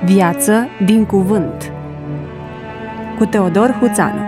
Viață din cuvânt cu Teodor Huțanu.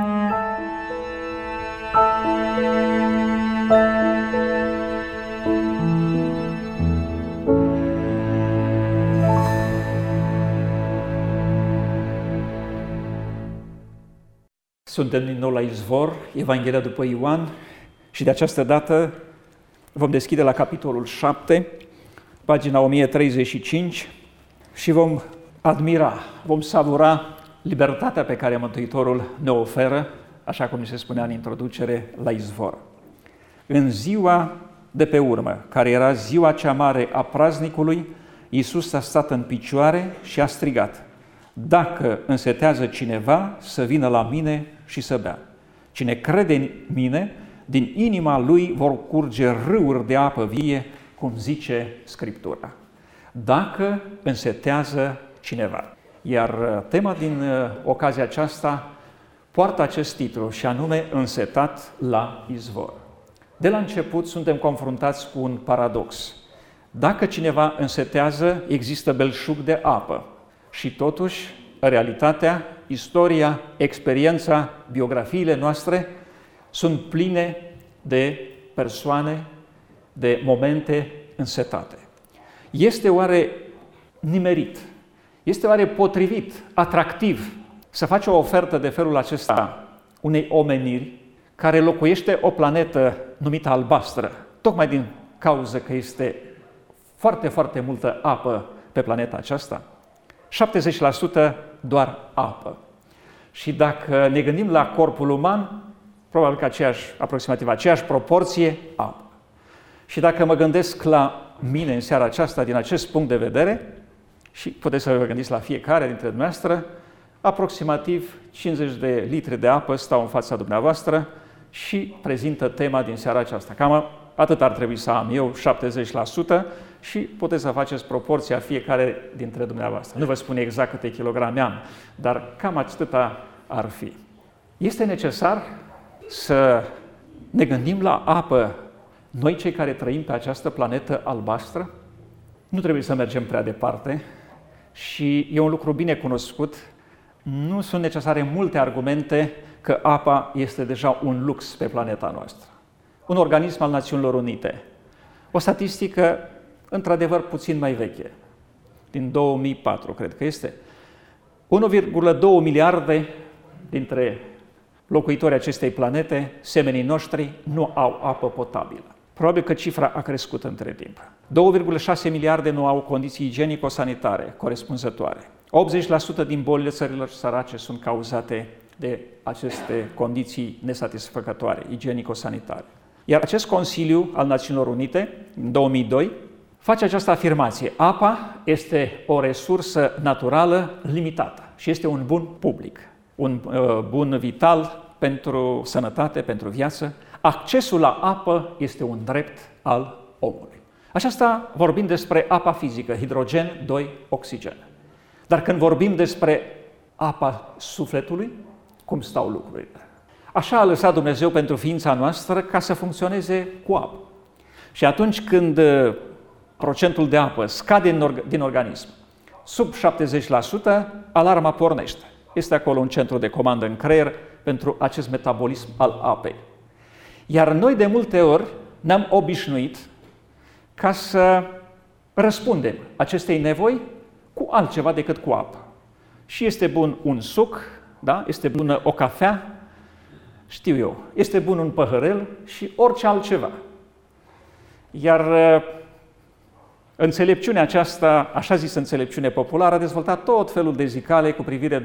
Suntem din nou la Izvor, Evanghelia după Ioan, și de această dată vom deschide la capitolul 7, pagina 1035, și vom admira, vom savura libertatea pe care Mântuitorul ne oferă, așa cum ni se spunea în introducere, la Izvor. În ziua de pe urmă, care era ziua cea mare a praznicului, Iisus a stat în picioare și a strigat: „Dacă însetează cineva, să vină la mine și să bea. Cine crede în mine, din inima lui vor curge râuri de apă vie, cum zice Scriptura. Dacă însetează cineva.” Iar tema din ocazia aceasta poartă acest titlu, și anume Însetat la izvor. De la început suntem confruntați cu un paradox. Dacă cineva însetează, există belșug de apă. Și totuși, realitatea, istoria, experiența, biografiile noastre sunt pline de persoane, de momente însetate. Este oare nimerit, este oare potrivit, atractiv să faci o ofertă de felul acesta unei omeniri care locuiește o planetă numită albastră, tocmai din cauza că este foarte, foarte multă apă pe planeta aceasta? 70% doar apă. Și dacă ne gândim la corpul uman, probabil că aproximativ aceeași proporție apă. Și dacă mă gândesc la mine în seara aceasta din acest punct de vedere, și puteți să vă gândiți la fiecare dintre dumneavoastră, aproximativ 50 de litri de apă stau în fața dumneavoastră și prezintă tema din seara aceasta. Cam atât ar trebui să am eu, 70%, și puteți să faceți proporția fiecare dintre dumneavoastră. Nu vă spun exact câte kilograme am, dar cam atâta ar fi. Este necesar să ne gândim la apă, noi cei care trăim pe această planetă albastră? Nu trebuie să mergem prea departe și e un lucru bine cunoscut. Nu sunt necesare multe argumente că apa este deja un lux pe planeta noastră. Un organism al Națiunilor Unite. O statistică într-adevăr puțin mai veche, din 2004, cred că este. 1,2 miliarde dintre locuitorii acestei planete, semenii noștri, nu au apă potabilă. Probabil că cifra a crescut între timp. 2,6 miliarde nu au condiții igienico-sanitare corespunzătoare. 80% din bolile țărilor sărace sunt cauzate de aceste condiții nesatisfăcătoare, igienico-sanitare. Iar acest Consiliu al Națiunilor Unite, în 2002, face această afirmație: apa este o resursă naturală limitată și este un bun public, un bun vital pentru sănătate, pentru viață. Accesul la apă este un drept al omului. Aceasta vorbim despre apa fizică, hidrogen, 2, oxigen. Dar când vorbim despre apa sufletului, cum stau lucrurile? Așa a lăsat Dumnezeu pentru ființa noastră ca să funcționeze cu apă. Și atunci când procentul de apă scade din organism sub 70%, alarma pornește. Este acolo un centru de comandă în creier pentru acest metabolism al apei. Iar noi de multe ori ne-am obișnuit ca să răspundem acestei nevoi cu altceva decât cu apă. Și este bun un suc, da? Este bună o cafea, știu eu, este bun un păhărel și orice altceva. Iar înțelepciunea aceasta, așa zisă înțelepciune populară, a dezvoltat tot felul de zicale cu privire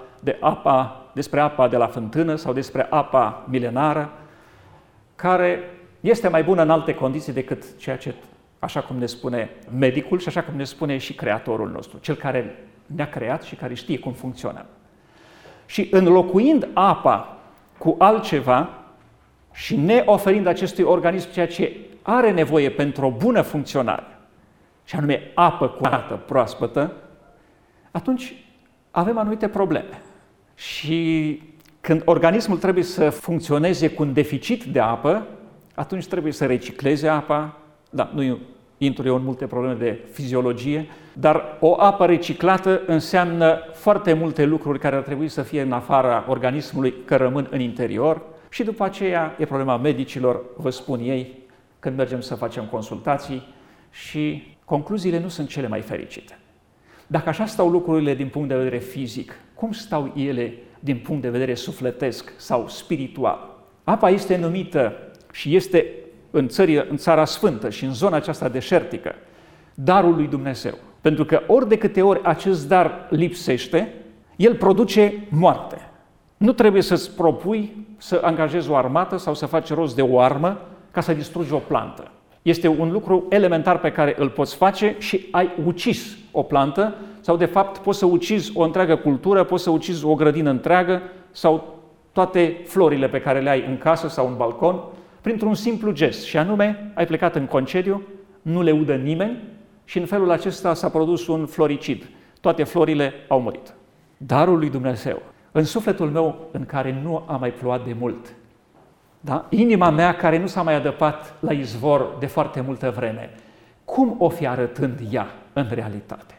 despre apa de la fântână sau despre apa milenară, care este mai bună în alte condiții decât ceea ce, așa cum ne spune medicul și așa cum ne spune și Creatorul nostru, cel care ne-a creat și care știe cum funcționează. Și înlocuind apa cu altceva și neoferind acestui organism ceea ce are nevoie pentru o bună funcționare, și anume apă curată, proaspătă, atunci avem anumite probleme. Și când organismul trebuie să funcționeze cu un deficit de apă, atunci trebuie să recicleze apa. Da, nu intru eu în multe probleme de fiziologie, dar o apă reciclată înseamnă foarte multe lucruri care ar trebui să fie în afara organismului, că rămân în interior. Și după aceea e problema medicilor, vă spun ei, când mergem să facem consultații și concluziile nu sunt cele mai fericite. Dacă așa stau lucrurile din punct de vedere fizic, cum stau ele din punct de vedere sufletesc sau spiritual? Apa este numită și este în Țara Sfântă și în zona aceasta deșertică darul lui Dumnezeu. Pentru că ori de câte ori acest dar lipsește, el produce moarte. Nu trebuie să-ți propui să angajezi o armată sau să faci rost de o armă ca să distrugi o plantă. Este un lucru elementar pe care îl poți face și ai ucis o plantă sau de fapt poți să ucizi o întreagă cultură, poți să ucizi o grădină întreagă sau toate florile pe care le ai în casă sau în balcon printr-un simplu gest și anume ai plecat în concediu, nu le udă nimeni și în felul acesta s-a produs un floricid. Toate florile au murit. Darul lui Dumnezeu, în sufletul meu în care nu a mai plouat de mult, da? Inima mea care nu s-a mai adăpat la izvor de foarte multă vreme, cum o fi arătând ea în realitate?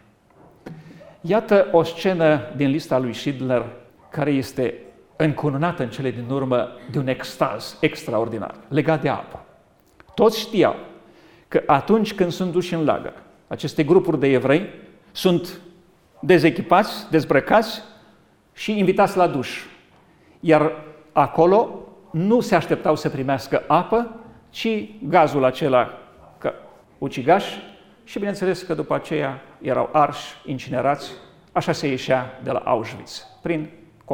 Iată o scenă din lista lui Schindler care este încununată în cele din urmă de un extaz extraordinar, legat de apă. Toți știau că atunci când sunt duși în lagăr, aceste grupuri de evrei sunt dezechipați, dezbrăcați și invitați la duș. Iar acolo nu se așteptau să primească apă, ci gazul acela ucigaș și bineînțeles că după aceea erau arși, incinerați, așa se ieșea de la Auschwitz, prin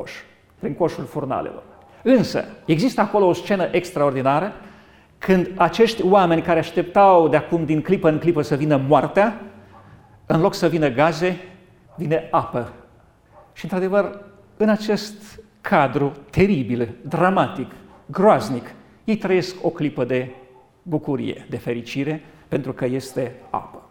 coșul furnalelor. Însă, există acolo o scenă extraordinară când acești oameni care așteptau de acum din clipă în clipă să vină moartea, în loc să vină gaze, vine apă. Și într-adevăr, în acest cadru teribil, dramatic, groaznic, ei trăiesc o clipă de bucurie, de fericire, pentru că este apă.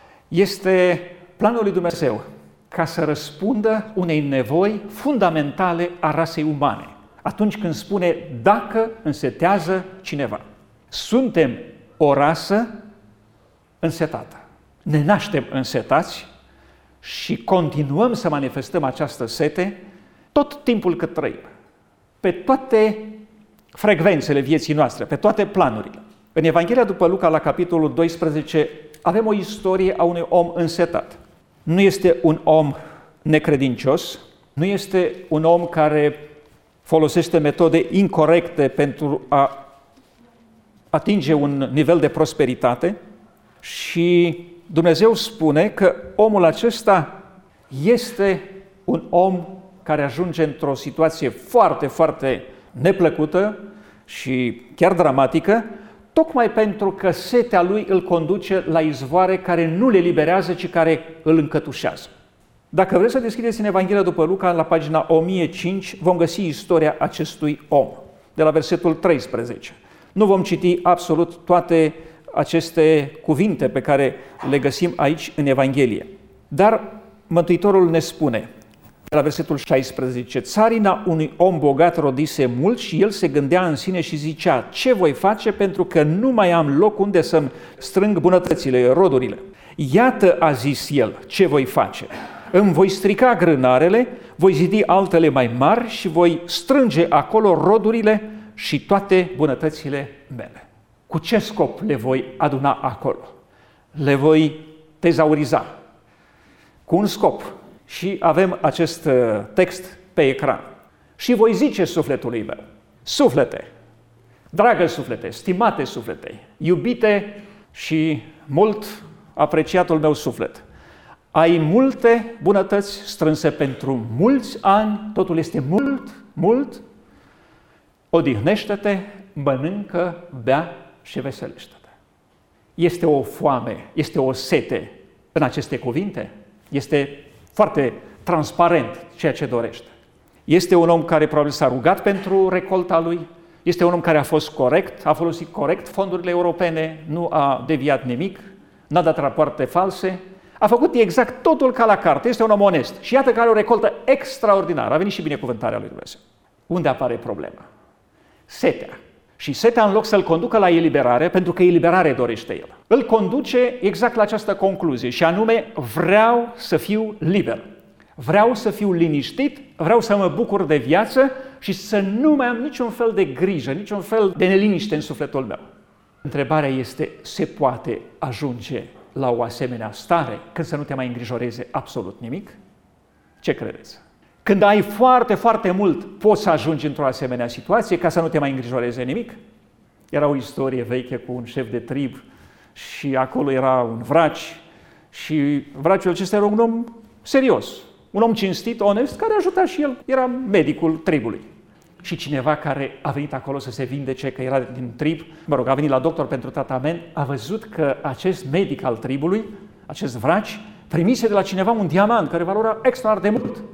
Este planul lui Dumnezeu ca să răspundă unei nevoi fundamentale a rasei umane. Atunci când spune, dacă însetează cineva. Suntem o rasă însetată. Ne naștem însetați și continuăm să manifestăm această sete tot timpul cât trăim. Pe toate frecvențele vieții noastre, pe toate planurile. În Evanghelia după Luca, la capitolul 12, avem o istorie a unui om însetat. Nu este un om necredincios, nu este un om care folosește metode incorecte pentru a atinge un nivel de prosperitate și Dumnezeu spune că omul acesta este un om care ajunge într-o situație foarte, foarte neplăcută și chiar dramatică, tocmai pentru că setea lui îl conduce la izvoare care nu le liberează, ci care îl încătușează. Dacă vreți să deschideți în Evanghelia după Luca, la pagina 1005, vom găsi istoria acestui om, de la versetul 13. Nu vom citi absolut toate aceste cuvinte pe care le găsim aici în Evanghelie. Dar Mântuitorul ne spune, de la versetul 16, țarina unui om bogat rodise mult și el se gândea în sine și zicea, ce voi face pentru că nu mai am loc unde să-mi strâng bunătățile, rodurile. Iată, a zis el, ce voi face. Îmi voi strica grânarele, voi zidi altele mai mari și voi strânge acolo rodurile și toate bunătățile mele. Cu ce scop le voi aduna acolo? Le voi tezauriza. Cu un scop. Și avem acest text pe ecran. Și voi zice sufletului meu, suflete, dragă suflete, stimate suflete, iubite și mult apreciatul meu suflet, ai multe bunătăți strânse pentru mulți ani, totul este mult, odihnește-te, mănâncă, bea și veselește-te. Este o foame, este o sete în aceste cuvinte, este foarte transparent ceea ce dorește. Este un om care probabil s-a rugat pentru recolta lui, este un om care a fost corect, a folosit corect fondurile europene, nu a deviat nimic, n-a dat rapoarte false, a făcut exact totul ca la carte, este un om onest. Și iată că are o recoltă extraordinară, a venit și binecuvântarea lui Dumnezeu. Unde apare problema? Setea. Și setea, în loc să-l conducă la eliberare, pentru că eliberare dorește el, îl conduce exact la această concluzie, și anume, vreau să fiu liber, vreau să fiu liniștit, vreau să mă bucur de viață și să nu mai am niciun fel de grijă, niciun fel de neliniște în sufletul meu. Întrebarea este, se poate ajunge la o asemenea stare când să nu te mai îngrijoreze absolut nimic? Ce credeți? Când ai foarte, foarte mult, poți să ajungi într-o asemenea situație ca să nu te mai îngrijoreze nimic? Era o istorie veche cu un șef de trib și acolo era un vraci și vraciul acesta era un om serios, un om cinstit, onest, care ajuta și el, era medicul tribului. Și cineva care a venit acolo să se vindece, că era din trib, a venit la doctor pentru tratament, a văzut că acest medic al tribului, acest vraci, primise de la cineva un diamant care valora extraordinar de mult.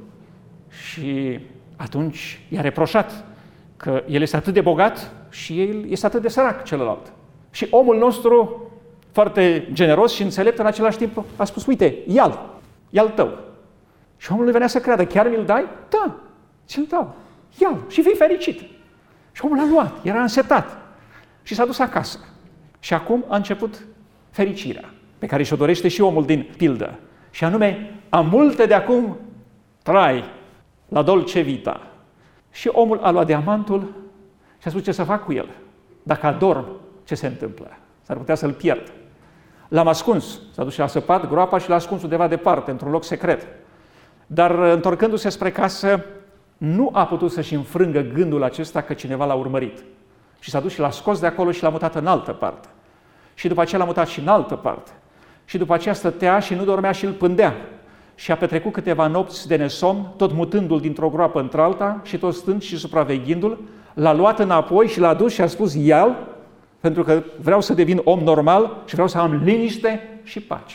Și atunci i-a reproșat că el este atât de bogat și el este atât de sărac, celălalt. Și omul nostru, foarte generos și înțelept în același timp, a spus, uite, ia-l tău. Și omul nu venea să creadă, chiar mi-l dai? Da, ți-l dau, ia-l și fii fericit. Și omul l-a luat, era însetat și s-a dus acasă. Și acum a început fericirea, pe care și-o dorește și omul din pildă. Și anume, am multe de acum trai la dolce vita. Și omul a luat diamantul și a spus, ce să fac cu el? Dacă adorm, ce se întâmplă? S-ar putea să-l pierd. L-am ascuns, s-a dus și a săpat groapa și l-a ascuns undeva departe, într-un loc secret. Dar întorcându-se spre casă, nu a putut să-și înfrângă gândul acesta că cineva l-a urmărit. Și s-a dus și l-a scos de acolo și l-a mutat în altă parte. Și după aceea l-a mutat și în altă parte. Și după aceea stătea și nu dormea și îl pândea. Și a petrecut câteva nopți de nesomn, tot mutându-l dintr-o groapă într-alta și tot stând și supraveghindu-l, l-a luat înapoi și l-a dus și a spus, ia-l, pentru că vreau să devin om normal și vreau să am liniște și pace.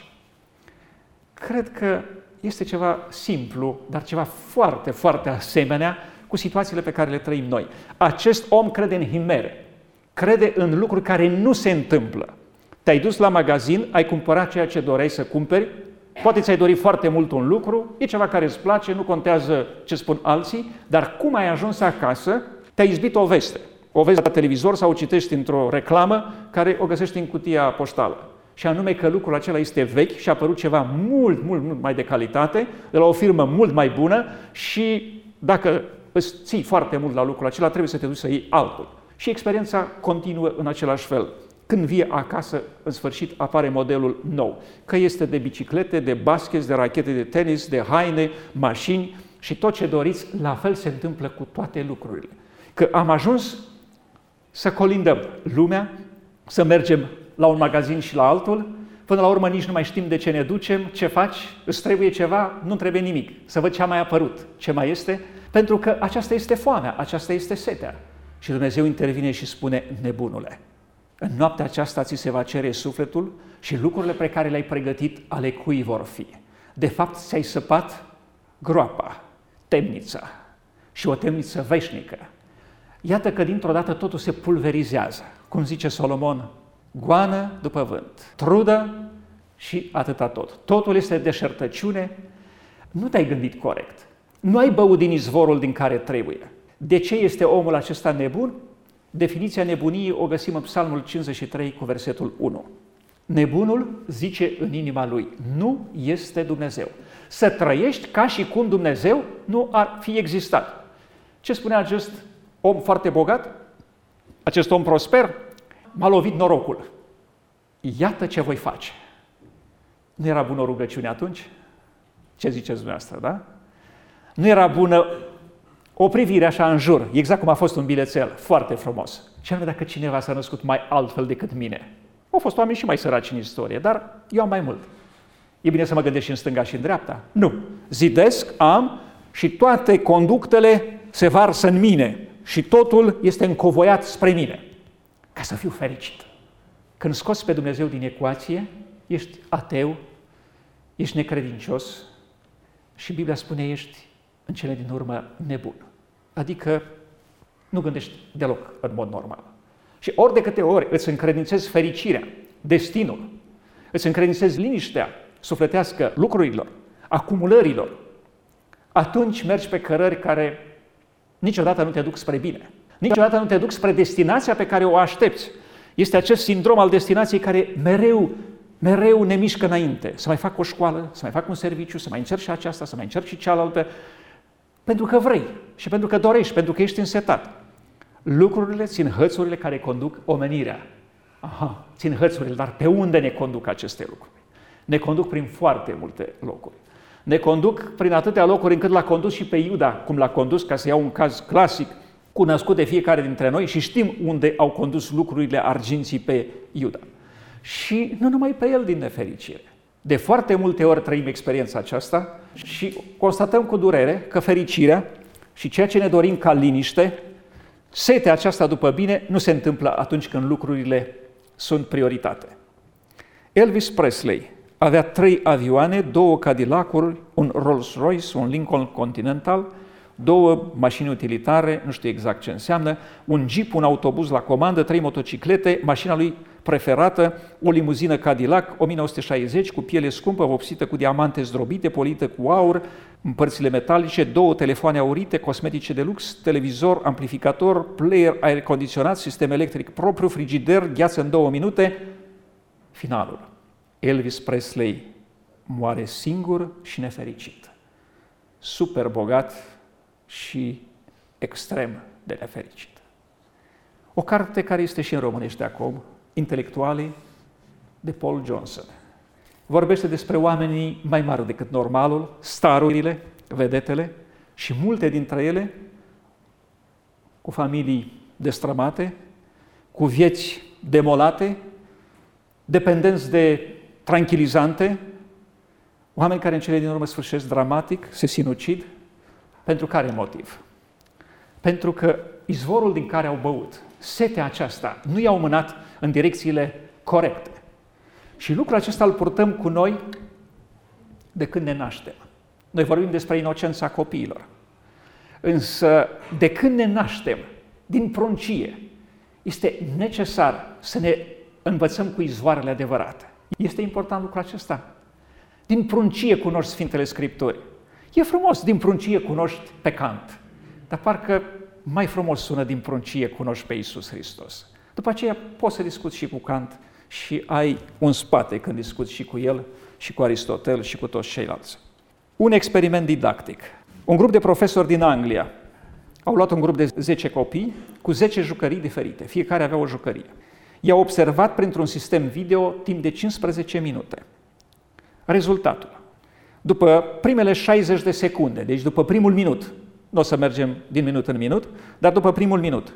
Cred că este ceva simplu, dar ceva foarte, foarte asemenea cu situațiile pe care le trăim noi. Acest om crede în himere, crede în lucruri care nu se întâmplă. Te-ai dus la magazin, ai cumpărat ceea ce doreai să cumperi, poate ți-ai dorit foarte mult un lucru, e ceva care îți place, nu contează ce spun alții, dar cum ai ajuns acasă, te-a izbit o veste. O vezi la televizor sau o citești într-o reclamă care o găsești în cutia poștală. Și anume că lucrul acela este vechi și a apărut ceva mult mai de calitate, de la o firmă mult mai bună și dacă îți ții foarte mult la lucrul acela, trebuie să te duci să iei altul. Și experiența continuă în același fel. Când vii acasă, în sfârșit, apare modelul nou. Că este de biciclete, de basket, de rachete de tenis, de haine, mașini și tot ce doriți, la fel se întâmplă cu toate lucrurile. Că am ajuns să colindăm lumea, să mergem la un magazin și la altul, până la urmă nici nu mai știm de ce ne ducem, ce faci, îți trebuie ceva, nu trebuie nimic. Să văd ce a mai apărut, ce mai este, pentru că aceasta este foamea, aceasta este setea. Și Dumnezeu intervine și spune, nebunule, în noaptea aceasta ți se va cere sufletul și lucrurile pe care le-ai pregătit, ale cui vor fi. De fapt, ți-ai săpat groapa, temnița și o temniță veșnică. Iată că dintr-o dată totul se pulverizează. Cum zice Solomon, goană după vânt, trudă și atâta tot. Totul este deșertăciune, nu te-ai gândit corect. Nu ai băut din izvorul din care trebuie. De ce este omul acesta nebun? Definiția nebuniei o găsim în Psalmul 53 cu versetul 1. Nebunul zice în inima lui, nu este Dumnezeu. Să trăiești ca și cum Dumnezeu nu ar fi existat. Ce spunea acest om foarte bogat? Acest om prosper? M-a lovit norocul. Iată ce voi face. Nu era bună o rugăciune atunci? Ce ziceți dumneavoastră, da? Nu era bună o privire așa în jur, exact cum a fost un bilețel, foarte frumos. Ce anume dacă cineva s-a născut mai altfel decât mine? Au fost oameni și mai săraci în istorie, dar eu am mai mult. E bine să mă gândesc și în stânga și în dreapta? Nu. Zidesc, am și toate conductele se varsă în mine și totul este încovoiat spre mine. Ca să fiu fericit. Când scoți pe Dumnezeu din ecuație, ești ateu, ești necredincios și Biblia spune ești în cele din urmă nebun. Adică nu gândești deloc în mod normal. Și ori de câte ori îți încredințezi fericirea, destinul, îți încredințezi liniștea sufletească lucrurilor, acumulărilor, atunci mergi pe cărări care niciodată nu te duc spre bine. Niciodată nu te duci spre destinația pe care o aștepți. Este acest sindrom al destinației care mereu ne mișcă înainte. Să mai fac o școală, să mai fac un serviciu, să mai încerc și aceasta, să mai încerc și cealaltă. Pentru că vrei și pentru că dorești, pentru că ești însetat. Lucrurile țin hățurile care conduc omenirea. Țin hățurile, dar pe unde ne conduc aceste lucruri? Ne conduc prin foarte multe locuri. Ne conduc prin atâtea locuri încât l-a condus și pe Iuda, cum l-a condus, ca să iau un caz clasic, cunoscut de fiecare dintre noi, și știm unde au condus lucrurile arginții pe Iuda. Și nu numai pe el, din nefericire. De foarte multe ori trăim experiența aceasta și constatăm cu durere că fericirea și ceea ce ne dorim ca liniște, setea aceasta după bine, nu se întâmplă atunci când lucrurile sunt prioritate. Elvis Presley avea 3 avioane, 2 Cadillac-uri, un Rolls-Royce, un Lincoln Continental, 2 mașini utilitare, nu știu exact ce înseamnă, un Jeep, un autobuz la comandă, 3 motociclete, mașina lui preferată, o limuzină Cadillac 1960 cu piele scumpă, vopsită cu diamante zdrobite, polită cu aur, în părțile metalice, 2 telefoane aurite, cosmetice de lux, televizor, amplificator, player aer condiționat, sistem electric propriu, frigider, gheață în 2 minute. Finalul. Elvis Presley moare singur și nefericit, super bogat și extrem de nefericit. O carte care este și în românește acum, Intelectualii, de Paul Johnson. Vorbește despre oamenii mai mari decât normalul, starurile, vedetele, și multe dintre ele cu familii destrămate, cu vieți demolate, dependenți de tranquilizante, oameni care în cele din urmă sfârșesc dramatic, se sinucid. Pentru care motiv? Pentru că izvorul din care au băut, setea aceasta, nu i-au mânat în direcțiile corecte. Și lucrul acesta îl purtăm cu noi de când ne naștem. Noi vorbim despre inocența copiilor. Însă, de când ne naștem, din pruncie, este necesar să ne învățăm cu izvoarele adevărate. Este important lucrul acesta. Din pruncie cunoști Sfintele Scripturi. E frumos, din pruncie cunoști pe Kant, dar parcă mai frumos sună din pruncie cunoști pe Iisus Hristos. După aceea poți să discuți și cu Kant și ai un spate când discuți și cu el, și cu Aristotel, și cu toți ceilalți. Un experiment didactic. Un grup de profesori din Anglia au luat un grup de 10 copii cu 10 jucării diferite. Fiecare avea o jucărie. I-au observat printr-un sistem video timp de 15 minute. Rezultatul. După primele 60 de secunde, deci după primul minut, nu o să mergem din minut în minut, dar după primul minut,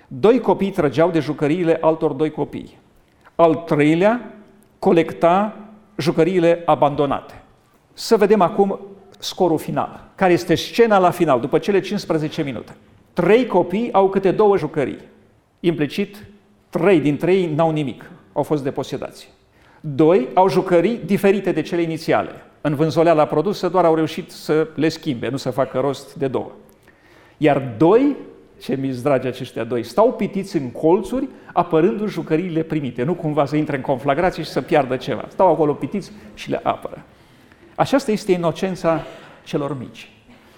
2 copii trăgeau de jucăriile altor 2 copii. Al 3-lea colecta jucăriile abandonate. Să vedem acum scorul final. Care este scena la final, după cele 15 minute? 3 copii au câte 2 jucării. Implicit, 3 dintre ei n-au nimic, au fost deposedați. 2 au jucării diferite de cele inițiale. În vânzoleala produsă doar au reușit să le schimbe, nu să facă rost de 2. Iar 2, ce mi-s dragi aceștia 2, stau pitiți în colțuri, apărându jucăriile primite, nu cumva să intre în conflagrație și să piardă ceva. Stau acolo pitiți și le apără. Aceasta este inocența celor mici.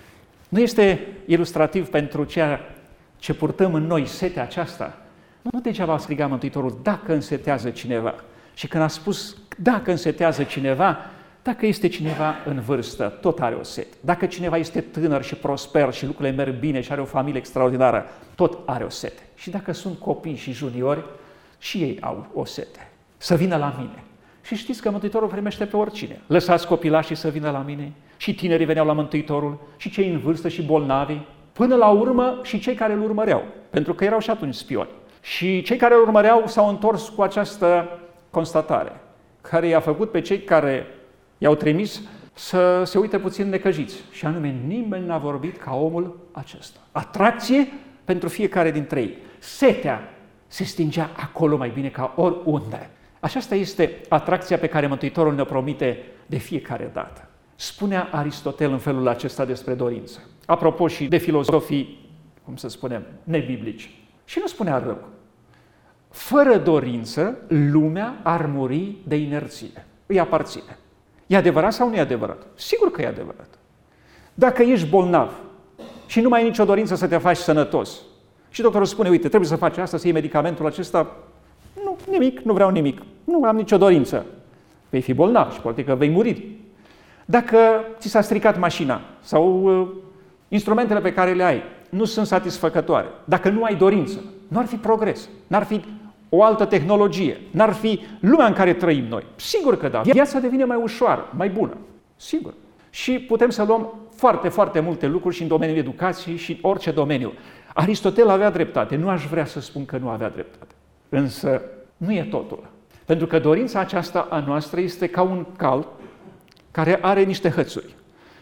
Nu este ilustrativ pentru ceea ce purtăm în noi, setea aceasta? Nu degeaba a strigat Mântuitorul, dacă însetează cineva. Și când a spus, dacă însetează cineva, dacă este cineva în vârstă, tot are o sete. Dacă cineva este tânăr și prosper și lucrurile merg bine și are o familie extraordinară, tot are o sete. Și dacă sunt copii și juniori, și ei au o sete. Să vină la mine. Și știți că Mântuitorul primește pe oricine. Lăsați copilașii să vină la mine, și tinerii veneau la Mântuitorul, și cei în vârstă și bolnavi, până la urmă și cei care îl urmăreau, pentru că erau și atunci spioni. Și cei care îl urmăreau s-au întors cu această constatare, care i-a făcut pe cei care i-au trimis să se uite puțin necăjiți. Și anume, nimeni n-a vorbit ca omul acesta. Atracție pentru fiecare dintre ei. Setea se stingea acolo mai bine ca oriunde. Aceasta este atracția pe care Mântuitorul ne promite de fiecare dată. Spunea Aristotel în felul acesta despre dorință. Apropo și de filozofii, cum să spunem, nebiblici. Și nu spunea rău. Fără dorință, lumea ar muri de inerție. Îi aparține. E adevărat sau nu e adevărat? Sigur că e adevărat. Dacă ești bolnav și nu mai ai nicio dorință să te faci sănătos, Și doctorul spune, uite, trebuie să faci asta, să iei medicamentul acesta. Nu, nimic, nu vreau nimic. Nu am nicio dorință. Vei fi bolnav și poate că vei muri. Dacă ți s-a stricat mașina sau instrumentele pe care le ai nu sunt satisfăcătoare, dacă nu ai dorință, nu ar fi progres, n-ar fi o altă tehnologie, n-ar fi lumea în care trăim noi. Sigur că da, viața devine mai ușoară, mai bună, sigur. Și putem să luăm foarte, foarte multe lucruri și în domeniul educației și orice domeniu. Aristotel avea dreptate, nu aș vrea să spun că nu avea dreptate, însă nu e totul. Pentru că dorința aceasta a noastră este ca un cal care are niște hățuri.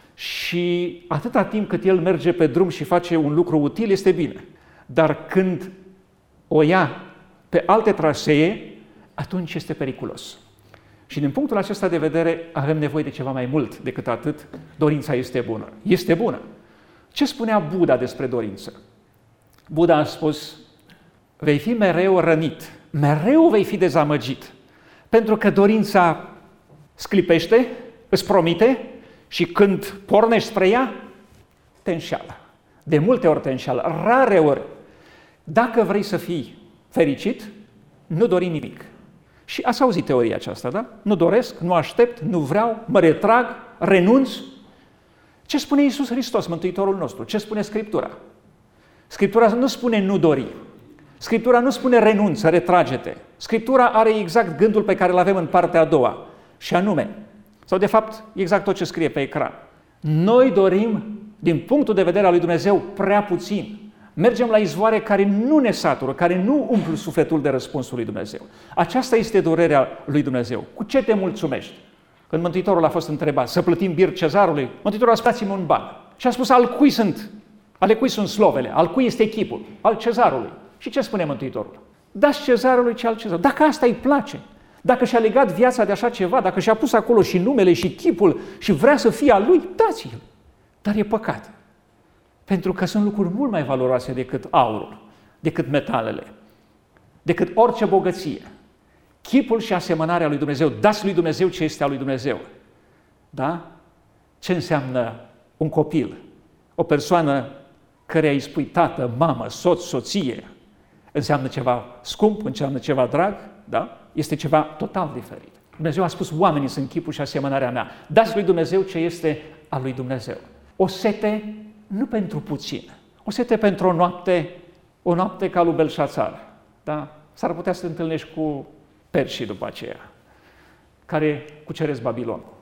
Și atâta timp cât el merge pe drum și face un lucru util, este bine. Dar când o ia pe alte trasee, atunci este periculos. Și din punctul acesta de vedere avem nevoie de ceva mai mult decât atât. Dorința este bună. Este bună. Ce spunea Buddha despre dorință? Buddha a spus, vei fi mereu rănit, mereu vei fi dezamăgit, pentru că dorința sclipește, îți promite și când pornești spre ea, te înșeală. De multe ori te înșeală, rare ori. Dacă vrei să fii fericit, nu dori nimic. Și ați auzit teoria aceasta, da? Nu doresc, nu aștept, nu vreau, mă retrag, renunț. Ce spune Iisus Hristos, Mântuitorul nostru? Ce spune Scriptura? Scriptura nu spune nu dori. Scriptura nu spune renunță, retrage-te. Scriptura are exact gândul pe care îl avem în partea a doua, și anume, sau de fapt exact tot ce scrie pe ecran. Noi dorim, din punctul de vedere al lui Dumnezeu, prea puțin. Mergem la izvoare care nu ne satură, care nu umplu sufletul de răspunsul lui Dumnezeu. Aceasta este durerea lui Dumnezeu. Cu ce te mulțumești? Când Mântuitorul a fost întrebat să plătim bir cezarului, Mântuitorul a spus, dați-mi un ban. Și a spus, ale cui sunt slovele, al cui este chipul? Al cezarului. Și ce spune Mântuitorul? Dați cezarului ce al cezarului. Dacă asta îi place, dacă și-a legat viața de așa ceva, dacă și-a pus acolo și numele și chipul și vrea să fie al lui, dați-l. Dar e păcat. Pentru că sunt lucruri mult mai valoroase decât aurul, decât metalele, decât orice bogăție. Chipul și asemănarea lui Dumnezeu, dați lui Dumnezeu ce este al lui Dumnezeu. Da? Ce înseamnă un copil? O persoană căreia îi spui tată, mamă, soț, soție, înseamnă ceva scump, înseamnă ceva drag, da? Este ceva total diferit. Dumnezeu a spus, oamenii sunt chipul și asemănarea mea. Dați lui Dumnezeu ce este al lui Dumnezeu. O sete nu pentru puțin, o sete pentru o noapte ca lui Belșațar. Da? S-ar putea să te întâlnești cu perșii după aceea, care cuceresc Babilonul.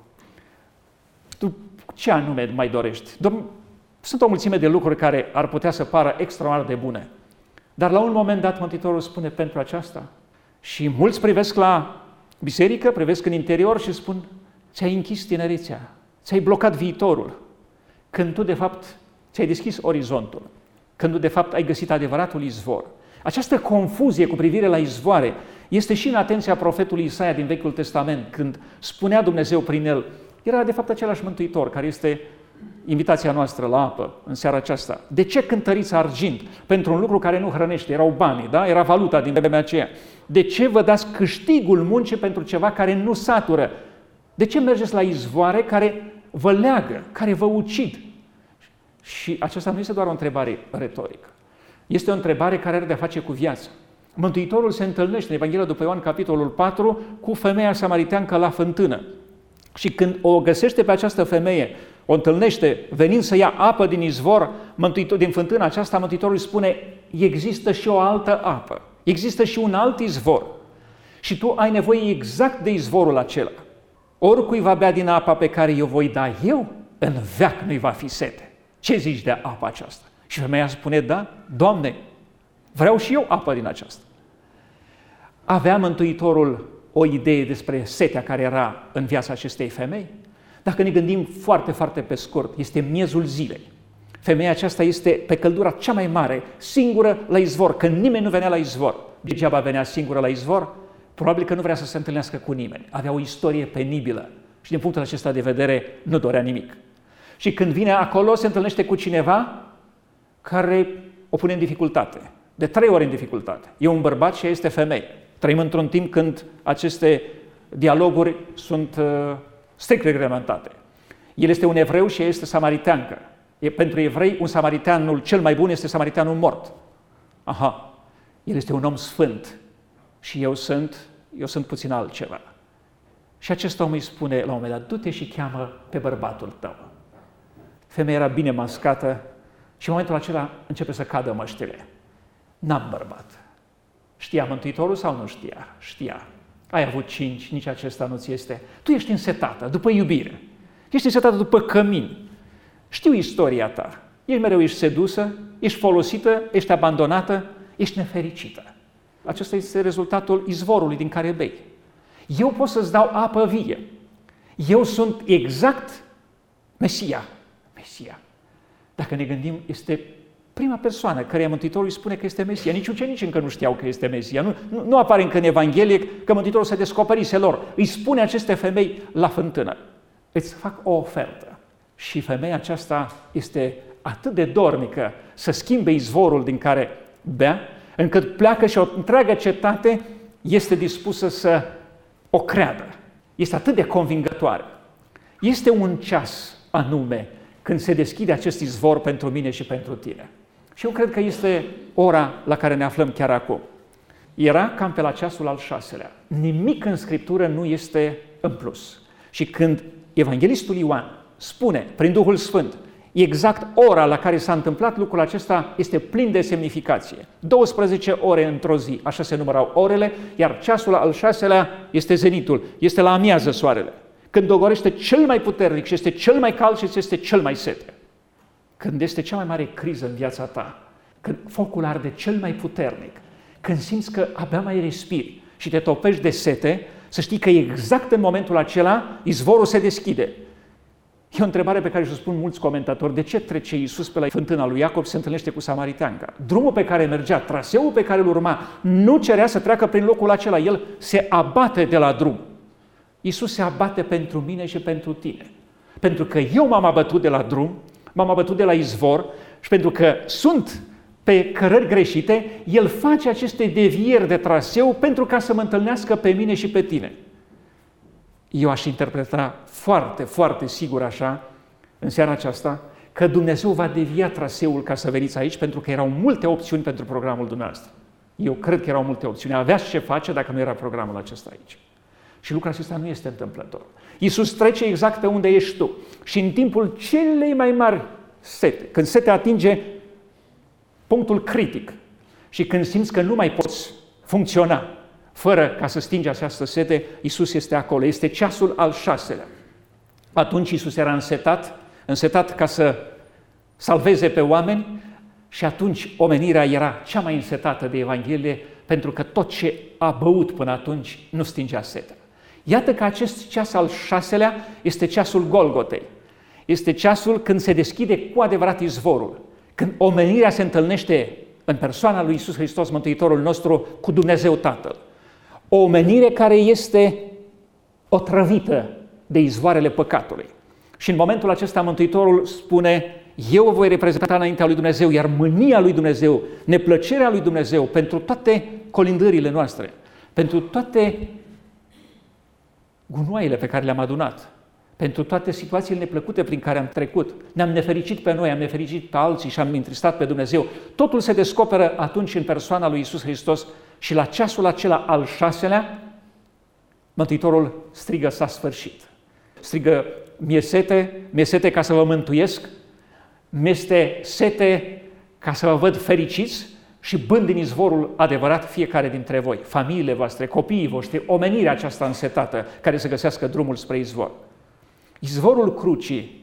Tu ce anume mai dorești? Sunt o mulțime de lucruri care ar putea să pară extraordinar de bune, dar la un moment dat Mântuitorul spune pentru aceasta. Și mulți privesc la biserică, privesc în interior și spun, ți-ai închis tinerețea, ți-ai blocat viitorul, când tu de fapt ți-ai deschis orizontul, când tu de fapt ai găsit adevăratul izvor. Această confuzie cu privire la izvoare este și în atenția profetului Isaia din Vechiul Testament, când spunea Dumnezeu prin el, era de fapt același Mântuitor, care este invitația noastră la apă în seara aceasta. De ce cântăriți argint pentru un lucru care nu hrănește? Erau banii, da? Era valuta din vremea aceea. De ce vă dați câștigul muncii pentru ceva care nu satură? De ce mergeți la izvoare care vă leagă, care vă ucid? Și aceasta nu este doar o întrebare retorică. Este o întrebare care are de-a face cu viața. Mântuitorul se întâlnește în Evanghelia după Ioan, capitolul 4, cu femeia samariteancă la fântână. Și când o găsește pe această femeie, o întâlnește venind să ia apă din izvor, din fântâna aceasta, Mântuitorul îi spune, există și o altă apă, există și un alt izvor. Și tu ai nevoie exact de izvorul acela. Oricui va bea din apa pe care eu voi da eu, în veac nu-i va fi sete. Ce zici de apa aceasta? Și femeia spune, da, Doamne, vreau și eu apă din aceasta. Avea Mântuitorul o idee despre setea care era în viața acestei femei? Dacă ne gândim foarte, foarte pe scurt, este miezul zilei. Femeia aceasta este pe căldura cea mai mare, singură la izvor, când nimeni nu venea la izvor. Degeaba venea singură la izvor, probabil că nu vrea să se întâlnească cu nimeni. Avea o istorie penibilă și din punctul acesta de vedere nu dorea nimic. Și când vine acolo, se întâlnește cu cineva care o pune în dificultate, de 3 ori în dificultate. E un bărbat și ea este femeie. Trăim într-un timp când aceste dialoguri sunt strict reglementate. El este un evreu și ea este samariteancă. Pentru evrei, un samariteanul cel mai bun este samariteanul mort. aha, el este un om sfânt și eu sunt puțin altceva. Și acest om îi spune la un moment dat, du-te și cheamă pe bărbatul tău. Femeia era bine mascată și în momentul acela începe să cadă măștile. N-am bărbat. Știa Mântuitorul sau nu știa? Știa. Ai avut 5, nici acesta nu ți este. Tu ești însetată după iubire. Ești însetată după cămin. Știu istoria ta. Mereu ești sedusă, ești folosită, ești abandonată, ești nefericită. Acesta este rezultatul izvorului din care bei. Eu pot să-ți dau apă vie. Eu sunt exact Mesia. Mesia. Dacă ne gândim, este prima persoană căreia Mântuitorul îi spune că este Mesia. Nici ucenicii încă nu știau că este Mesia. Nu apare încă în Evanghelie că Mântuitorul se descoperise lor. Îi spune aceste femei la fântână. Îți fac o ofertă. Și femeia aceasta este atât de dornică să schimbe izvorul din care bea, încât pleacă și o întreagă cetate este dispusă să o creadă. Este atât de convingătoare. Este un ceas anume când se deschide acest izvor pentru mine și pentru tine. Și eu cred că este ora la care ne aflăm chiar acum. Era cam pe la ceasul al 6-lea. Nimic în Scriptură nu este în plus. Și când evanghelistul Ioan spune, prin Duhul Sfânt, exact ora la care s-a întâmplat lucrul acesta este plin de semnificație. 12 ore într-o zi, așa se numărau orele, iar ceasul al 6-lea este zenitul, este la amiază soarele, când dogorește cel mai puternic și este cel mai cald și este cel mai sete. Când este cea mai mare criză în viața ta, când focul arde cel mai puternic, când simți că abia mai respiri și te topești de sete, să știi că exact în momentul acela izvorul se deschide. E o întrebare pe care și-o spun mulți comentatori. De ce trece Iisus pe la fântâna lui Iacob și se întâlnește cu samariteanca? Drumul pe care mergea, traseul pe care îl urma, nu cerea să treacă prin locul acela. El se abate de la drum. Iisus se abate pentru mine și pentru tine. Pentru că eu m-am abătut de la drum, m-am abătut de la izvor și pentru că sunt pe cărări greșite, El face aceste devieri de traseu pentru ca să mă întâlnească pe mine și pe tine. Eu aș interpreta foarte, foarte sigur așa, în seara aceasta, că Dumnezeu va devia traseul ca să veniți aici, pentru că erau multe opțiuni pentru programul dumneavoastră. Eu cred că erau multe opțiuni. Aveați ce face dacă nu era programul acesta aici. Și lucrul acesta nu este întâmplător. Iisus trece exact pe unde ești tu. Și în timpul celei mai mari sete, când setea atinge punctul critic și când simți că nu mai poți funcționa fără ca să stingi această sete, Iisus este acolo. Este ceasul al 6-lea. Atunci Iisus era însetat ca să salveze pe oameni și atunci omenirea era cea mai însetată de Evanghelie, pentru că tot ce a băut până atunci nu stingea setea. Iată că acest ceas al 6-lea este ceasul Golgotei. Este ceasul când se deschide cu adevărat izvorul, când omenirea se întâlnește în persoana lui Iisus Hristos, Mântuitorul nostru, cu Dumnezeu Tatăl. O omenire care este otrăvită de izvoarele păcatului. Și în momentul acesta Mântuitorul spune, eu o voi reprezenta înaintea lui Dumnezeu, iar mânia lui Dumnezeu, neplăcerea lui Dumnezeu pentru toate colindările noastre, pentru toate gunoaiele pe care le-am adunat, pentru toate situațiile neplăcute prin care am trecut, ne-am nefericit pe noi, am nefericit pe alții și am întristat pe Dumnezeu. Totul se descoperă atunci în persoana lui Iisus Hristos și la ceasul acela al 6-lea, Mântuitorul strigă, s-a sfârșit. Strigă, mi-e sete ca să vă mântuiesc, mi-este sete ca să vă văd fericiți și bând din izvorul adevărat fiecare dintre voi, familiile voastre, copiii voștri, omenirea aceasta însetată care să găsească drumul spre izvor. Izvorul crucii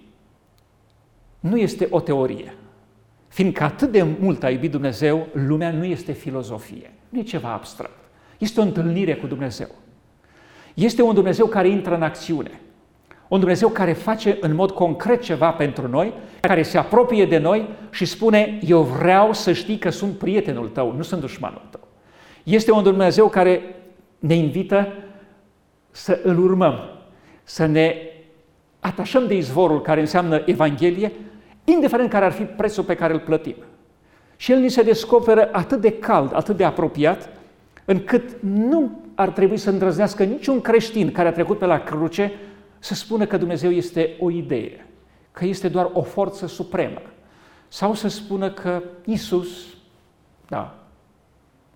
nu este o teorie, fiindcă atât de mult a iubit Dumnezeu, lumea nu este filozofie, nu e ceva abstract. Este o întâlnire cu Dumnezeu. Este un Dumnezeu care intră în acțiune, un Dumnezeu care face în mod concret ceva pentru noi, care se apropie de noi și spune, eu vreau să știi că sunt prietenul tău, nu sunt dușmanul tău. Este un Dumnezeu care ne invită să îl urmăm, să ne atașăm de izvorul care înseamnă Evanghelie, indiferent care ar fi prețul pe care îl plătim. Și El ni se descoperă atât de cald, atât de apropiat, încât nu ar trebui să îndrăznească niciun creștin care a trecut pe la cruce să spună că Dumnezeu este o idee, că este doar o forță supremă, sau să spună că Iisus, da,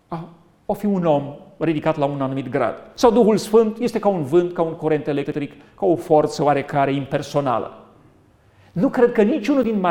o fi un om ridicat la un anumit grad. Sau Duhul Sfânt este ca un vânt, ca un curent electric, ca o forță oarecare impersonală. Nu cred că niciunul din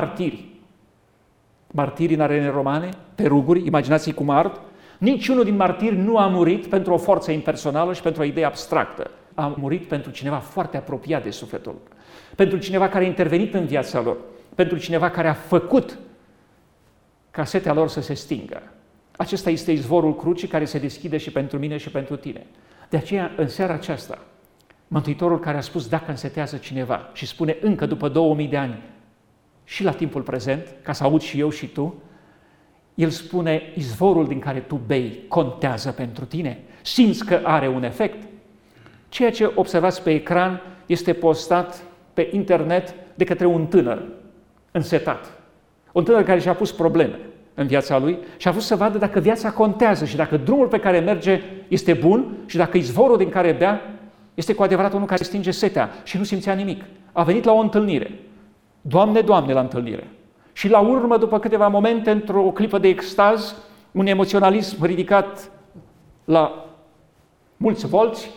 martirii în arene romane, pe ruguri, imaginați-i cum ard, niciunul din martiri nu a murit pentru o forță impersonală și pentru o idee abstractă. A murit pentru cineva foarte apropiat de sufletul lor, pentru cineva care a intervenit în viața lor, pentru cineva care a făcut ca setea lor să se stingă. Acesta este izvorul crucii care se deschide și pentru mine și pentru tine. De aceea, în seara aceasta, Mântuitorul care a spus dacă însetează cineva și spune încă după 2000 de ani și la timpul prezent, ca să aud și eu și tu, el spune izvorul din care tu bei contează pentru tine, simți că are un efect. Ceea ce observați pe ecran este postat pe internet de către un tânăr însetat. Un tânăr care și-a pus probleme în viața lui și a vrut să vadă dacă viața contează și dacă drumul pe care merge este bun și dacă izvorul din care bea este cu adevărat unul care stinge setea și nu simțea nimic. A venit la o întâlnire. Doamne, Doamne, la întâlnire. Și la urmă, după câteva momente, într-o clipă de extaz, un emoționalism ridicat la mulți volți,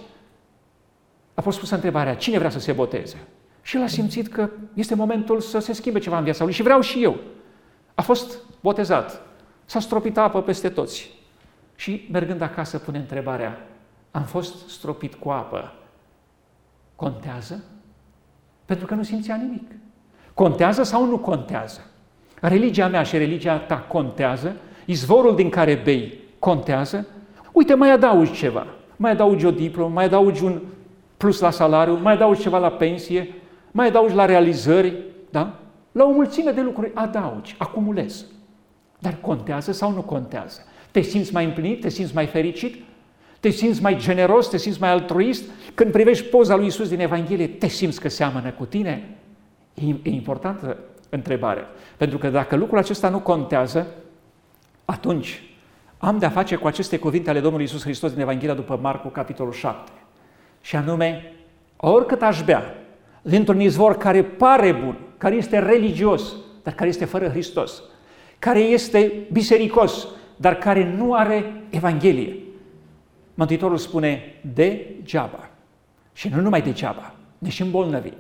a fost pusă întrebarea, cine vrea să se boteze? Și el a simțit că este momentul să se schimbe ceva în viața lui și vreau și eu. A fost botezat, s-a stropit apă peste toți și mergând acasă pune întrebarea, am fost stropit cu apă, contează? Pentru că nu simțea nimic. Contează sau nu contează? Religia mea și religia ta contează? Izvorul din care bei contează? Uite, mai adaugi ceva, mai adaugi o diplomă, mai adaugi un plus la salariu, mai adaugi ceva la pensie, mai adaugi la realizări, da? La o mulțime de lucruri adaugi, acumulezi. Dar contează sau nu contează? Te simți mai împlinit? Te simți mai fericit? Te simți mai generos? Te simți mai altruist? Când privești poza lui Iisus din Evanghelie, te simți că seamănă cu tine? E importantă întrebarea. Pentru că dacă lucrul acesta nu contează, atunci am de-a face cu aceste cuvinte ale Domnului Iisus Hristos din Evanghelia după Marcu, capitolul 7. Și anume, oricât aș bea dintr-un izvor care pare bun, care este religios, dar care este fără Hristos, care este bisericos, dar care nu are Evanghelie, Mântuitorul spune degeaba. Și nu numai degeaba, ne și îmbolnăvim.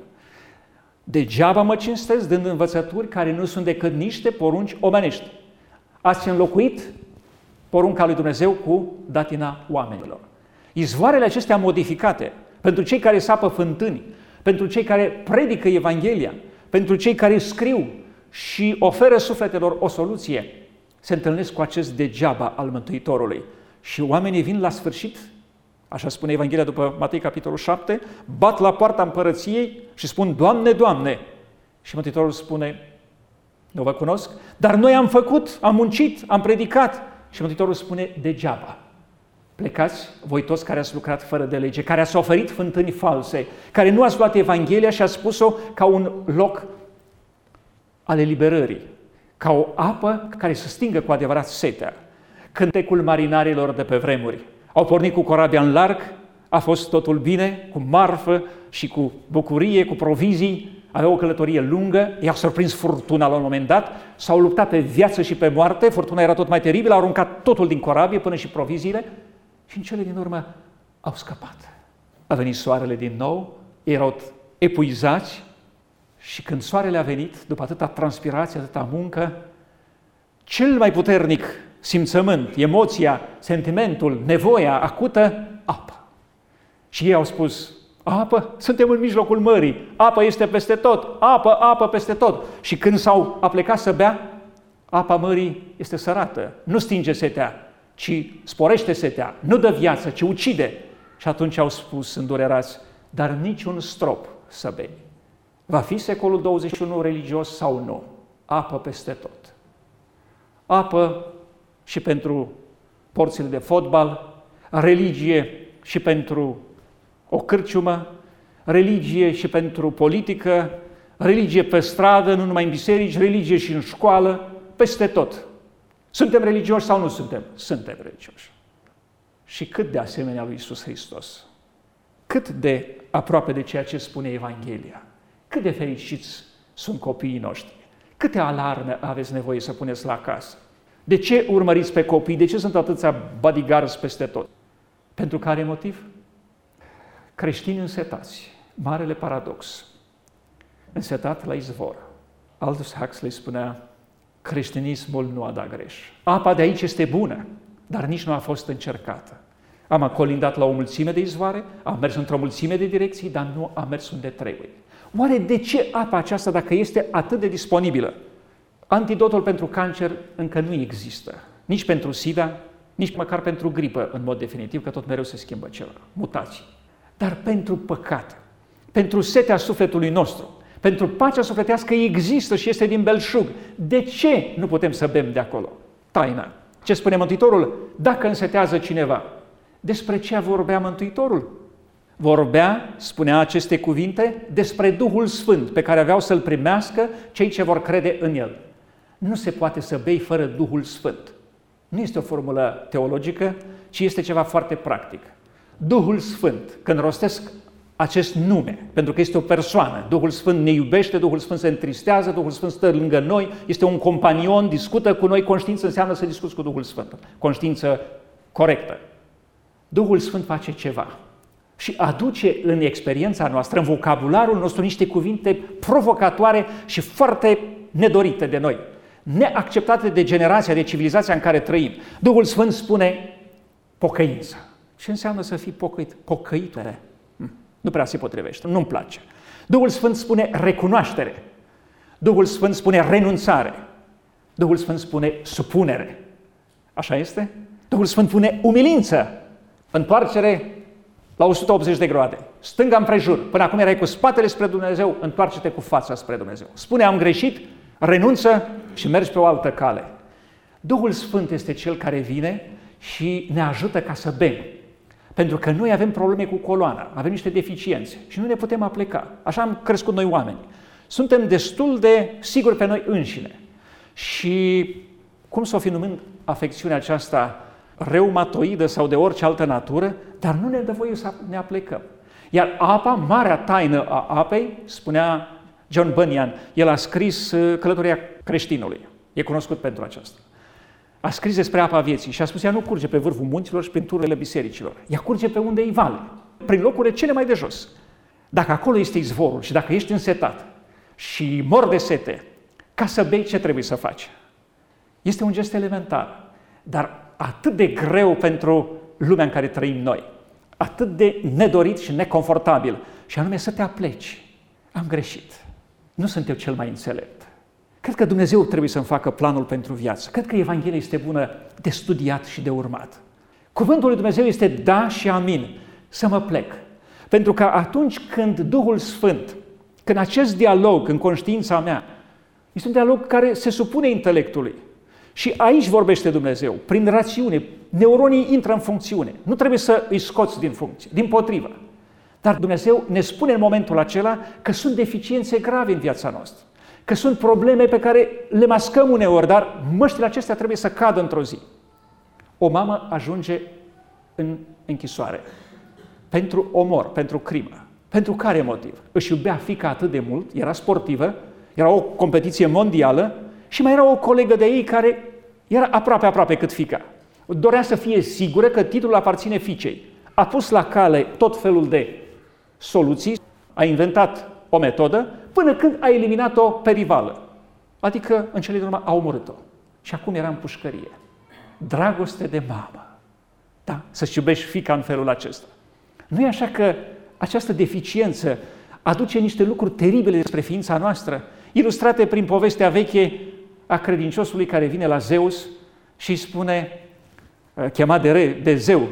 Degeaba mă cinstesc dând învățături care nu sunt decât niște porunci omenești. Ați înlocuit porunca lui Dumnezeu cu datina oamenilor. Izvoarele acestea modificate, pentru cei care sapă fântâni, pentru cei care predică Evanghelia, pentru cei care scriu și oferă sufletelor o soluție, se întâlnesc cu acest degeaba al Mântuitorului. Și oamenii vin la sfârșit, așa spune Evanghelia după Matei, capitolul 7, bat la poarta împărăției și spun, Doamne, Doamne! Și Mântuitorul spune, nu vă cunosc, dar noi am făcut, am muncit, am predicat. Și Mântuitorul spune, degeaba. Plecați voi toți care ați lucrat fără de lege, care ați oferit fântâni false, care nu ați luat Evanghelia și ați spus-o ca un loc al eliberării, ca o apă care să stingă cu adevărat setea. Cântecul marinarilor de pe vremuri. Au pornit cu corabia în larg, a fost totul bine, cu marfă și cu bucurie, cu provizii, aveau o călătorie lungă, i-a surprins furtuna la un moment dat, s-au luptat pe viață și pe moarte, furtuna era tot mai teribilă, au aruncat totul din corabie până și proviziile și în cele din urmă au scăpat. A venit soarele din nou, erau epuizați și când soarele a venit, după atâta transpirație, atâta muncă, cel mai puternic simțământ, emoția, sentimentul, nevoia acută, apă. Și ei au spus, apă? Suntem în mijlocul mării, apă este peste tot, apă peste tot. Și când s-au aplecat să bea, apa mării este sărată, nu stinge setea, ci sporește setea, nu dă viață, ci ucide. Și atunci au spus îndurerați, dar niciun strop să bei. Va fi secolul 21 religios sau nu? Apă peste tot. Apă și pentru porțile de fotbal, religie și pentru o cârciumă, religie și pentru politică, religie pe stradă, nu numai în biserici, religie și în școală, peste tot. Suntem religioși sau nu suntem? Suntem religioși. Și cât de asemenea lui Iisus Hristos? Cât de aproape de ceea ce spune Evanghelia? Cât de fericiți sunt copiii noștri? Câte alarme aveți nevoie să puneți la casă? De ce urmăriți pe copii? De ce sunt atâția bodyguards peste tot? Pentru care motiv? Creștini însetați. Marele paradox. Însetat la izvor. Aldous Huxley spunea, creștinismul nu a dat greș. Apa de aici este bună, dar nici nu a fost încercată. Am colindat la o mulțime de izvoare, am mers într-o mulțime de direcții, dar nu am mers unde trebuie. Oare de ce apa aceasta, dacă este atât de disponibilă? Antidotul pentru cancer încă nu există. Nici pentru SIDA, nici măcar pentru gripă, în mod definitiv, că tot mereu se schimbă ceva, mutații. Dar pentru păcat, pentru setea sufletului nostru, pentru pacea sufletească există și este din belșug. De ce nu putem să bem de acolo? Taina. Ce spune Mântuitorul? Dacă însetează cineva, despre ce vorbea Mântuitorul? Vorbea, spunea aceste cuvinte, despre Duhul Sfânt pe care aveau să-L primească cei ce vor crede în El. Nu se poate să bei fără Duhul Sfânt. Nu este o formulă teologică, ci este ceva foarte practic. Duhul Sfânt, când rostesc acest nume, pentru că este o persoană, Duhul Sfânt ne iubește, Duhul Sfânt se întristează, Duhul Sfânt stă lângă noi, este un companion, discută cu noi, conștiință înseamnă să discuți cu Duhul Sfânt, conștiință corectă. Duhul Sfânt face ceva și aduce în experiența noastră, în vocabularul nostru, niște cuvinte provocatoare și foarte nedorite de noi, neacceptate de generația, de civilizația în care trăim. Duhul Sfânt spune pocăință. Ce înseamnă să fii pocăit? Pocăitele. Nu prea se potrivește, nu-mi place. Duhul Sfânt spune recunoaștere. Duhul Sfânt spune renunțare. Duhul Sfânt spune supunere. Așa este? Duhul Sfânt spune umilință. Întoarcere la 180 de grade. Stânga împrejur. Până acum erai cu spatele spre Dumnezeu, întoarce-te cu fața spre Dumnezeu. Spune am greșit, renunță și mergi pe o altă cale. Duhul Sfânt este Cel care vine și ne ajută ca să bem. Pentru că noi avem probleme cu coloana, avem niște deficiențe și nu ne putem apleca. Așa am crescut noi oameni. Suntem destul de siguri pe noi înșine. Și cum să o fi numând afecțiunea aceasta reumatoidă sau de orice altă natură, dar nu ne dă voie să ne aplecăm. Iar apa, marea taină a apei, spunea John Bunyan, el a scris Călătoria creștinului, e cunoscut pentru aceasta. A scris despre apa vieții și a spus, ea nu curge pe vârful munților și prin tururile bisericilor. Ea curge pe unde e vale, prin locurile cele mai de jos. Dacă acolo este izvorul și dacă ești însetat și mor de sete, ca să bei, ce trebuie să faci? Este un gest elementar, dar atât de greu pentru lumea în care trăim noi, atât de nedorit și neconfortabil, și anume să te apleci. Am greșit. Nu sunt eu cel mai înțelept. Cred că Dumnezeu trebuie să-mi facă planul pentru viață. Cred că Evanghelia este bună de studiat și de urmat. Cuvântul lui Dumnezeu este da și amin. Să mă plec. Pentru că atunci când Duhul Sfânt, când acest dialog în conștiința mea, este un dialog care se supune intelectului. Și aici vorbește Dumnezeu, prin rațiune. Neuronii intră în funcțiune. Nu trebuie să îi scoți din funcție, dimpotrivă. Dar Dumnezeu ne spune în momentul acela că sunt deficiențe grave în viața noastră. Că sunt probleme pe care le mascăm uneori, dar măștile acestea trebuie să cadă într-o zi. O mamă ajunge în închisoare pentru omor, pentru crimă. Pentru care motiv? Își iubea fiica atât de mult, era sportivă, era o competiție mondială și mai era o colegă de ei care era aproape cât fiica. Dorea să fie sigură că titlul aparține fiicei. A pus la cale tot felul de soluții, a inventat o metodă, până când a eliminat-o pe rivală. Adică, în cele din urmă, a omorât-o. Și acum era în pușcărie. Dragoste de mamă. Da? Să-ți iubești fiica în felul acesta. Nu e așa că această deficiență aduce niște lucruri teribile despre ființa noastră, ilustrate prin povestea veche a credinciosului care vine la Zeus și îi spune, chemat de Zeu,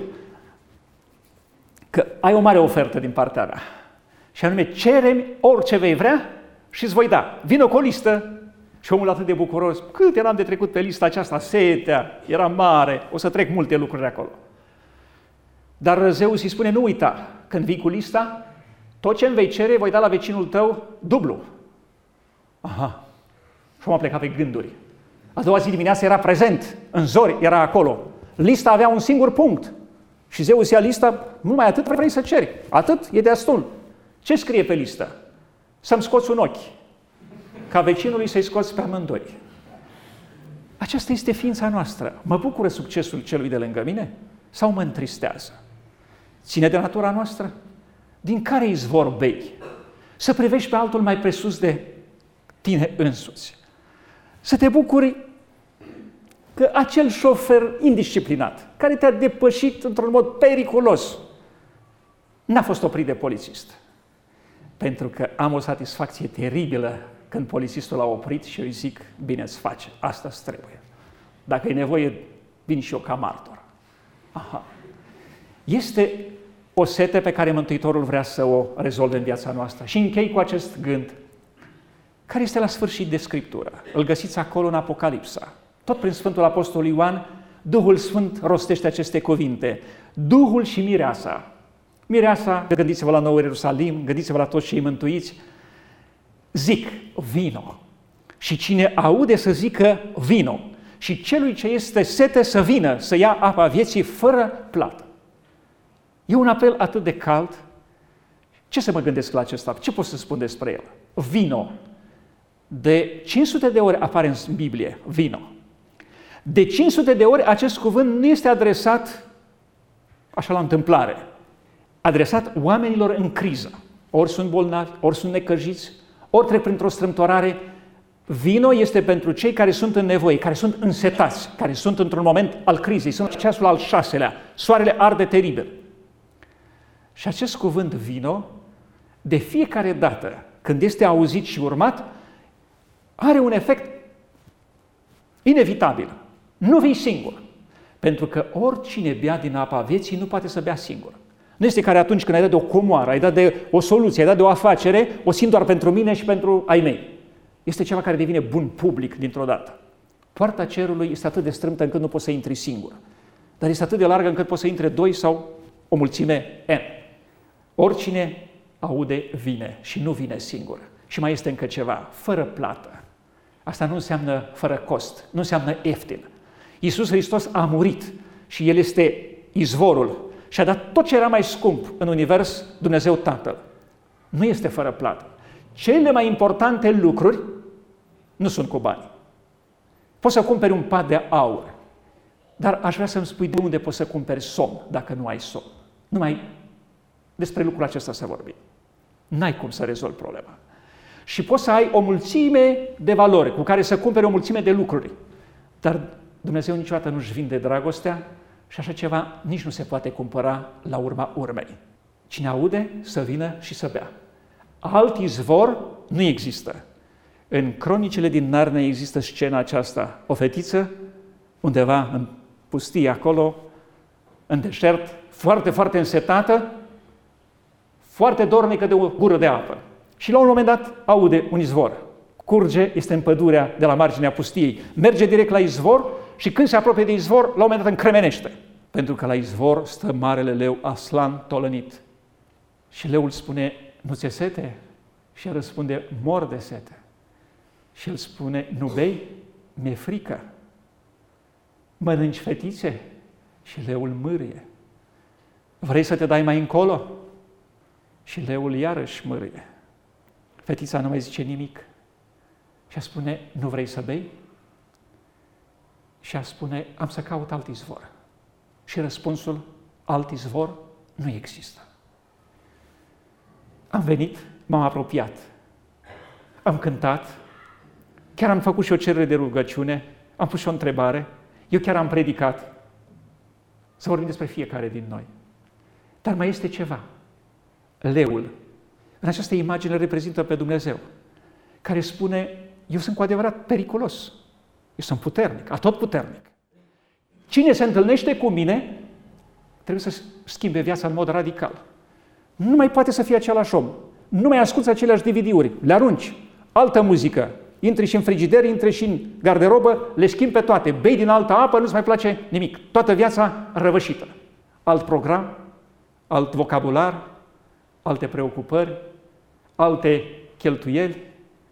că ai o mare ofertă din partea mea. Și anume, cere-mi orice vei vrea și îți voi da. Vino cu o listă. Și omul atât de bucuros, cât eram de trecut pe lista aceasta, setea, era mare, o să trec multe lucruri acolo. Dar Zeus îi spune, nu uita, când vii cu lista, tot ce îmi vei cere, voi da la vecinul tău dublu. Aha. Și omul a plecat pe gânduri. A doua zi dimineața era prezent, în zori era acolo. Lista avea un singur punct. Și Zeus ia lista, nu mai atât vrei să ceri. Atât e destul. Ce scrie pe listă? Să-mi scoți un ochi. Ca vecinului să-i scoți pe amândoi. Aceasta este ființa noastră. Mă bucură succesul celui de lângă mine sau mă întristează? Ține de natura noastră? Din care izvor bei? Să privești pe altul mai presus de tine însuți. Să te bucuri că acel șofer indisciplinat, care te-a depășit într-un mod periculos, n-a fost oprit de polițist. Pentru că am o satisfacție teribilă când polițistul l-a oprit și eu îi zic, bine îți face, asta-ți trebuie. Dacă e nevoie, vin și eu ca martor. Aha. Este o sete pe care Mântuitorul vrea să o rezolve în viața noastră. Și închei cu acest gând, care este la sfârșit de Scriptură. Îl găsiți acolo în Apocalipsa. Tot prin Sfântul Apostol Ioan, Duhul Sfânt rostește aceste cuvinte. Duhul și mireasa. Mireasa, gândiți-vă la Noul Ierusalim, gândiți-vă la toți cei mântuiți, zic, vino. Și cine aude să zică, vino. Și celui ce este sete să vină, să ia apa vieții fără plată. E un apel atât de cald. Ce să mă gândesc la acesta? Ce pot să spun despre el? Vino. De 500 de ori apare în Biblie, vino. De 500 de ori acest cuvânt nu este adresat așa la întâmplare. Adresat oamenilor în criză. Ori sunt bolnavi, ori sunt necăjiți, ori trec printr-o strâmtorare. Vino este pentru cei care sunt în nevoie, care sunt însetați, care sunt într-un moment al crizei, sunt ceasul al 6-lea, soarele arde teribil. Și acest cuvânt vino, de fiecare dată când este auzit și urmat, are un efect inevitabil. Nu vii singur, pentru că oricine bea din apa vieții nu poate să bea singur. Nu este care atunci când ai dat de o comoară, ai dat de o soluție, ai dat de o afacere, o simt doar pentru mine și pentru ai mei. Este ceva care devine bun public dintr-o dată. Poarta cerului este atât de strâmtă încât nu poți să intri singur, dar este atât de largă încât poți să intre 2 sau o mulțime N. Oricine aude vine și nu vine singur. Și mai este încă ceva, fără plată. Asta nu înseamnă fără cost, nu înseamnă ieftin. Iisus Hristos a murit și El este izvorul și a dat tot ce era mai scump în univers, Dumnezeu Tatăl. Nu este fără plată. Cele mai importante lucruri nu sunt cu bani. Poți să cumperi un pat de aur, dar aș vrea să-mi spui de unde poți să cumperi somn dacă nu ai somn. Numai despre lucrul acesta să vorbim. N-ai cum să rezolvi problema. Și poți să ai o mulțime de valori cu care să cumperi o mulțime de lucruri. Dar Dumnezeu niciodată nu-și vinde dragostea și așa ceva nici nu se poate cumpăra la urma urmei. Cine aude să vină și să bea. Alt izvor nu există. În Cronicile din Narnia există scena aceasta. O fetiță undeva în pustie acolo, în deșert, foarte, foarte însetată, foarte dornică de o gură de apă. Și la un moment dat aude un izvor. Curge, este în pădurea de la marginea pustiei. Merge direct la izvor și când se apropie de izvor, la un moment dat încremenește. Pentru că la izvor stă marele leu Aslan tolănit. Și leul spune, nu ți-e sete? Și el răspunde, mor de sete. Și el spune, nu bei? Mi-e frică. Mănânci, fetițe? Și leul mârie. Vrei să te dai mai încolo? Și leul iarăși mârie. Fetița nu mai zice nimic. Și a spune, nu vrei să bei? Și a spune, am să caut alt izvor. Și răspunsul, alt izvor, nu există. Am venit, m-am apropiat, am cântat, chiar am făcut și o cerere de rugăciune, am pus și o întrebare, eu chiar am predicat. Să vorbim despre fiecare din noi. Dar mai este ceva. Leul, în această imagine, reprezintă pe Dumnezeu, care spune, eu sunt cu adevărat periculos, eu sunt puternic, atotputernic. Cine se întâlnește cu mine, trebuie să schimbe viața în mod radical. Nu mai poate să fie același om. Nu mai asculți aceleași DVD-uri, le arunci, altă muzică, intri și în frigider, intri și în garderobă, le schimbi pe toate, bei din altă apă, nu-ți mai place nimic. Toată viața răvășită. Alt program, alt vocabular, alte preocupări, alte cheltuieli.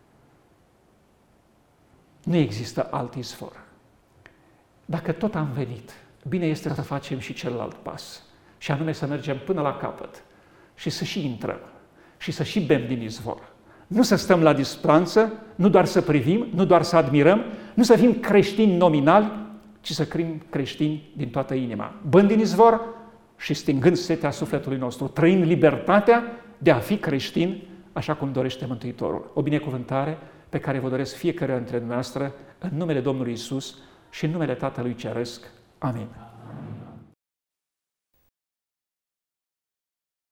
Nu există alt izvor. Dacă tot am venit, bine este să facem și celălalt pas, și anume să mergem până la capăt și să și intrăm și să și bem din izvor. Nu să stăm la distanță, nu doar să privim, nu doar să admirăm, Nu să fim creștini nominali, ci să fim creștini din toată inima, bând din izvor și stingând setea sufletului nostru, trăind libertatea de a fi creștin așa cum dorește Mântuitorul. O binecuvântare pe care vă doresc fiecare dintre dumneavoastră în numele Domnului Iisus și în numele Tatălui Ceresc. Amin.